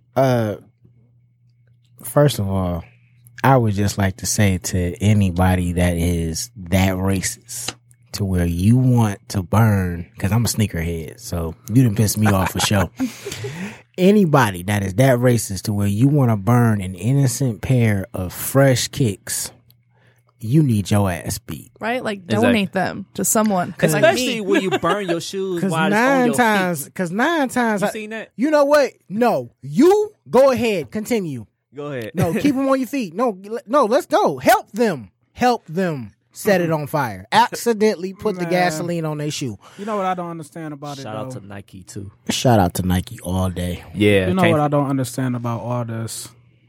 First of all, I would just like to say to anybody that is that racist to where you want to burn, because I'm a sneakerhead, so you done piss me off for sure. Anybody that is that racist to where you want to burn an innocent pair of fresh kicks, you need your ass beat. Right? Like Exactly. donate them to someone. Like Especially me. when you burn your shoes Because while it's on nine your times, feet. You seen that? you know what? No, you go ahead, continue. Go ahead. No, keep them on your feet. No, let's go. Help them. Set it on fire. Accidentally put the Man. gasoline on their shoe. You know what I don't understand about Shout it, out though? to Nike too. Shout out to Nike all day. Yeah, You know what I don't understand about all this?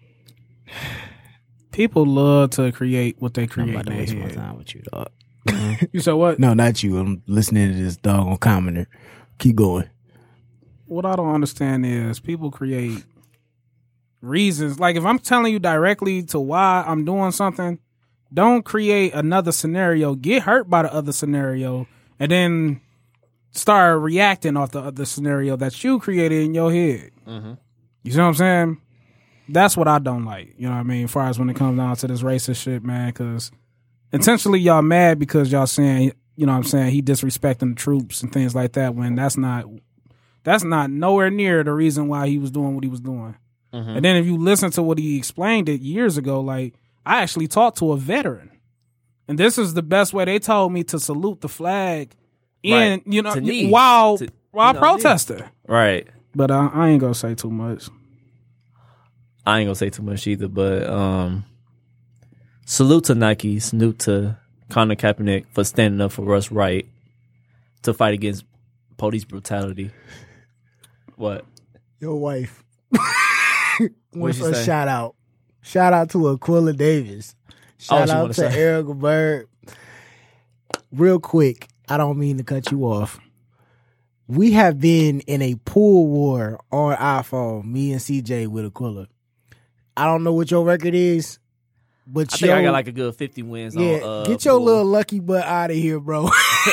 People love to create what they I'm create about in to their waste my head. time with you, dog. You said what? No, not you. I'm listening to this dog on commenter. Keep going. What I don't understand is people create reasons. Like, if I'm telling you directly to why I'm doing something, don't create another scenario. Get hurt by the other scenario and then start reacting off the other scenario that you created in your head. You see what I'm saying? That's what I don't like. You know what I mean? As far as when it comes down to this racist shit, man, because intentionally y'all mad because y'all saying, you know what I'm saying, he disrespecting the troops and things like that, when that's not nowhere near the reason why he was doing what he was doing. And then if you listen to what he explained it years ago, like, I actually talked to a veteran. And this is the best way. They told me to salute the flag Right. while To- protesting. Right. But I ain't gonna say too much. I ain't gonna say too much either, but salute to Nike, salute to Colin Kaepernick for standing up for what's right to fight against police brutality. What? Your wife. What'd you a say? shout out. Shout out to Aquila Davis. Shout she out wanna to say- Erica Bird. Real quick, I don't mean to cut you off. We have been in a pool war on iPhone, me and CJ with Aquila. I don't know what your record is, but I think I got like a good 50 wins yeah, on get your pool. little lucky butt out of here, bro.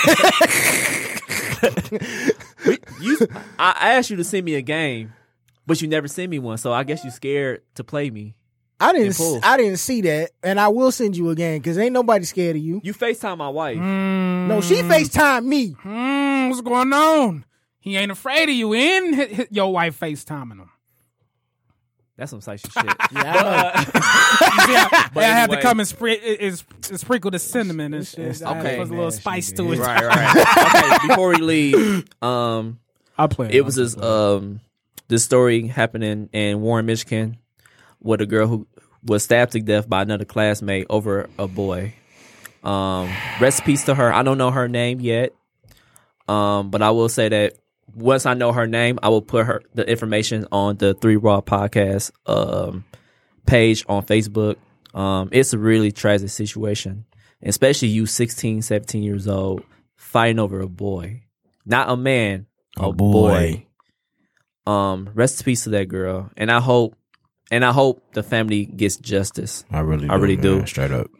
I asked you to send me a game, but you never sent me one, so I guess you scared to play me. I In pool. didn't see that, and I will send you a game because ain't nobody scared of you. You FaceTime my wife. No, she FaceTime me. What's going on? He ain't afraid of you. In your wife FaceTiming him. That's some psychic shit. Yeah, I had to anyway. come and sprinkle the cinnamon and shit. I had to Okay. put a little spice to it. right. Okay, before we leave, I'll play it. it was this story happening in Warren, Michigan, with a girl who was stabbed to death by another classmate over a boy. Rest in peace to her. I don't know her name yet, but I will say that once I know her name, I will put the information on the 3 Raw podcast page on Facebook. It's a really tragic situation, especially you 16, 17 years old fighting over a boy, not a man, a boy. Rest in peace to that girl, and I hope the family gets justice. I really do. man, straight up.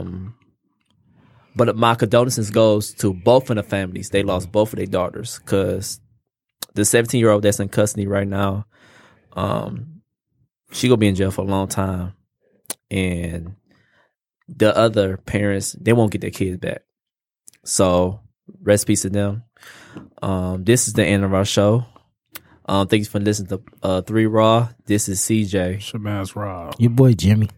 But my condolences goes to both of the families. They lost both of their daughters because the 17-year-old that's in custody right now, she gonna be in jail for a long time, and the other parents, they won't get their kids back. So rest in peace to them. This is the end of our show. Thanks for listening to 3 Raw. This is CJ. Shabazz Rob. Your boy Jimmy.